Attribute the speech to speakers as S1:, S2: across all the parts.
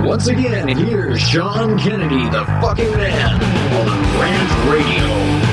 S1: Once again, here's Sean Kennedy, the fucking man, on Rant Radio.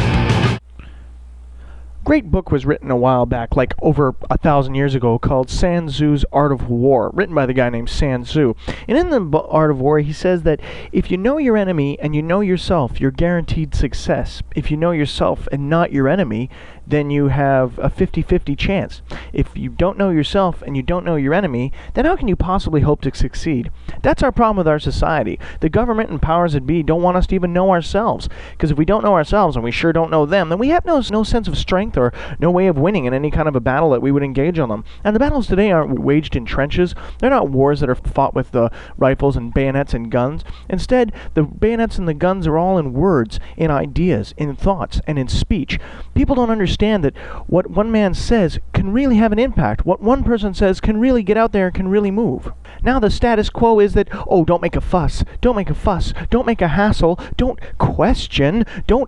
S2: Great book was written a while back, like over 1,000 years ago, called Sun Tzu's Art of War, written by the guy named Sun Tzu. And in the Art of War, he says that if you know your enemy and you know yourself, you're guaranteed success. If you know yourself and not your enemy, then you have a 50-50 chance. If you don't know yourself and you don't know your enemy, then how can you possibly hope to succeed? That's our problem with our society. The government and powers that be don't want us to even know ourselves. Because if we don't know ourselves and we sure don't know them, then we have no sense of strength or no way of winning in any kind of a battle that we would engage on them. And the battles today aren't waged in trenches. They're not wars that are fought with rifles and bayonets and guns. Instead, the bayonets and the guns are all in words, in ideas, in thoughts, and in speech. People don't understand that what one man says can really have an impact. What one person says can really get out there and can really move. Now the status quo is that, oh, don't make a fuss, don't make a fuss, don't make a hassle, don't question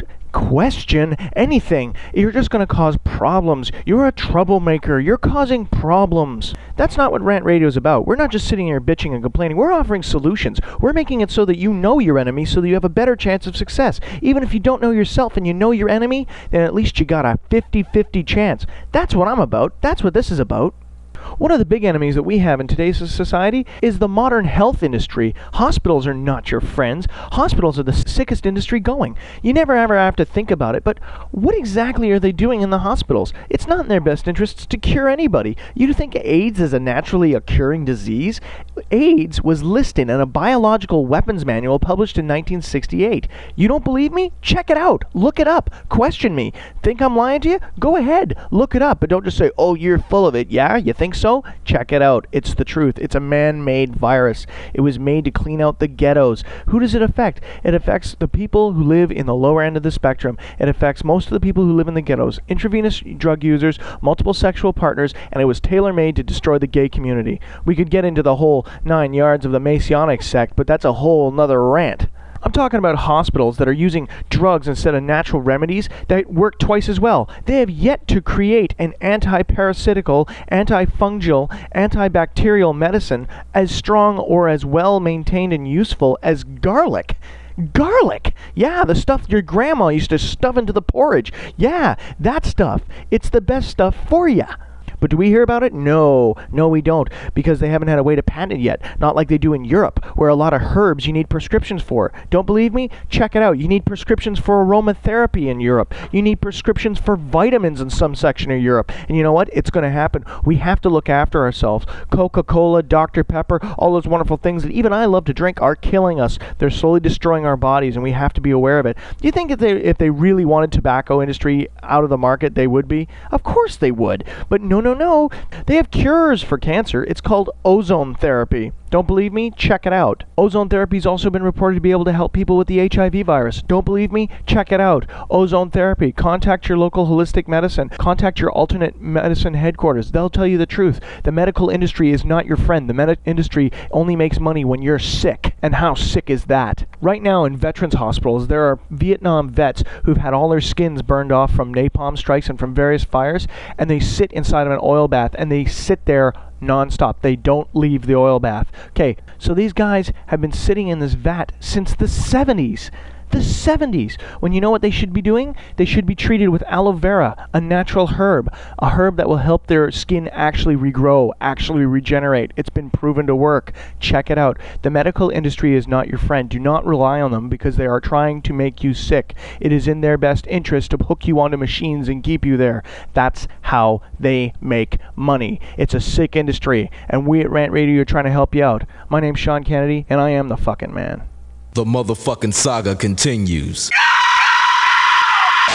S2: anything. You're just going to cause problems. You're a troublemaker. You're causing problems. That's not what Rant Radio is about. We're not just sitting here bitching and complaining. We're offering solutions. We're making it so that you know your enemy so that you have a better chance of success. Even if you don't know yourself and you know your enemy, then at least you got a 50-50 chance. That's what I'm about. That's what this is about. One of the big enemies that we have in today's society is the modern health industry. Hospitals are not your friends. Hospitals are the sickest industry going. You never ever have to think about it, but what exactly are they doing in the hospitals? It's not in their best interests to cure anybody. You think AIDS is a naturally occurring disease? AIDS was listed in a biological weapons manual published in 1968. You don't believe me? Check it out. Look it up. Question me. Think I'm lying to you? Go ahead. Look it up, but don't just say, oh, you're full of it. Yeah, you think so? Check it out. It's the truth. It's a man-made virus. It was made to clean out the ghettos. Who does it affect? It affects the people who live in the lower end of the spectrum. It affects most of the people who live in the ghettos. Intravenous drug users, multiple sexual partners, and it was tailor-made to destroy the gay community. We could get into the whole 9 yards of the Masonic sect, but that's a whole nother rant. I'm talking about hospitals that are using drugs instead of natural remedies that work twice as well. They have yet to create an anti-parasitical, antifungal, antibacterial medicine as strong or as well maintained and useful as garlic. Garlic! Yeah, the stuff your grandma used to stuff into the porridge. Yeah, that stuff. It's the best stuff for ya. But do we hear about it? No, we don't, because they haven't had a way to patent it yet. Not like they do in Europe, where a lot of herbs you need prescriptions for. Don't believe me? Check it out. You need prescriptions for aromatherapy in Europe. You need prescriptions for vitamins in some section of Europe. And you know what? It's going to happen. We have to look after ourselves. Coca-Cola, Dr. Pepper, all those wonderful things that even I love to drink are killing us. They're slowly destroying our bodies, and we have to be aware of it. Do you think if they really wanted tobacco industry out of the market, they would be? Of course they would. But no. They have cures for cancer. It's called ozone therapy. Don't believe me? Check it out. Ozone therapy has also been reported to be able to help people with the HIV virus. Don't believe me? Check it out. Ozone therapy. Contact your local holistic medicine. Contact your alternate medicine headquarters. They'll tell you the truth. The medical industry is not your friend. The industry only makes money when you're sick. And how sick is that? Right now in veterans hospitals, there are Vietnam vets who've had all their skins burned off from napalm strikes and from various fires, and they sit inside of an oil bath, and they sit there non-stop. They don't leave the oil bath. Okay, so these guys have been sitting in this vat since the 70s. The 70s. When you know what they should be doing? They should be treated with aloe vera, a natural herb. A herb that will help their skin actually regrow, actually regenerate. It's been proven to work. Check it out. The medical industry is not your friend. Do not rely on them because they are trying to make you sick. It is in their best interest to hook you onto machines and keep you there. That's how they make money. It's a sick industry, and we at Rant Radio are trying to help you out. My name's Sean Kennedy, and I am the fucking man.
S3: The motherfucking saga continues.